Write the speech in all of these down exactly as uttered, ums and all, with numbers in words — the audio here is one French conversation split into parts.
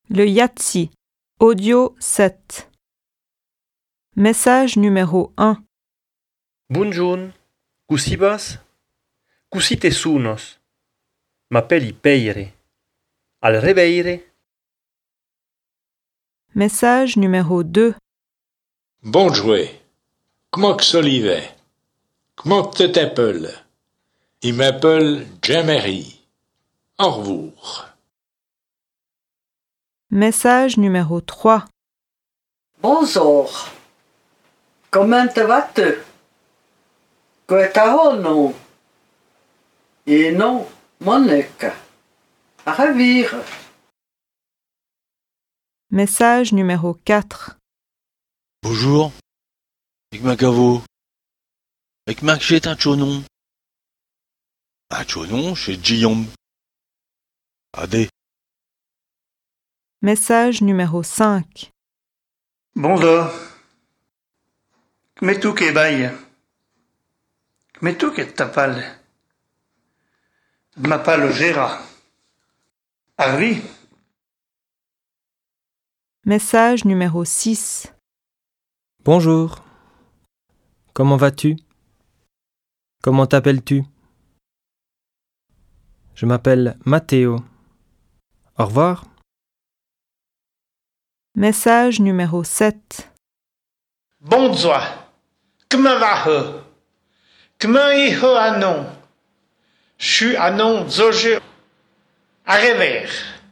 Le Yahtzee. Audio sept. Message numéro un. Bunjun, cusibas? Cusite sunos? M'appelli Peire. Al reveire? Message numéro deux. Bon jouet. Comment que solive? Comment que tu t'appelles? Il m'appelle Jemery. Au revoir. Message numéro trois. Bonjour. Comment te vas-tu? Que t'as non? Et non, Monique. À ravir. Message numéro quatre. Bonjour. Ik maak avo. Ik maak chet un chonon. Un chonon chez Guillaume. Adé. Message numéro cinq. Bonjour. Come tu che vai? Come tu che t'appelles? Je m'appelle Gérard. Harvey. Message numéro six. Bonjour. Comment vas-tu? Comment t'appelles-tu? Je m'appelle Matteo. Au revoir. Message numéro sept. Bonjour. Comment vas-tu? Comment est-ce à non? Je suis à non, Zoge. À revers.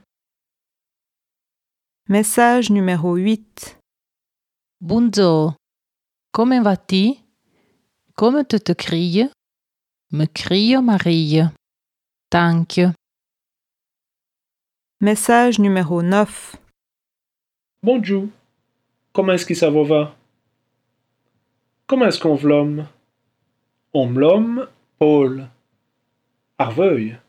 Message numéro huit. Bonjour. Come va-t-il? Come tu te cries? Me crie Marie. Thank you. Message numéro neuf. Bonjour. Comment est-ce que ça vous va? Comment est-ce qu'on v'lhomme? On m'lhomme Paul. Arveuil.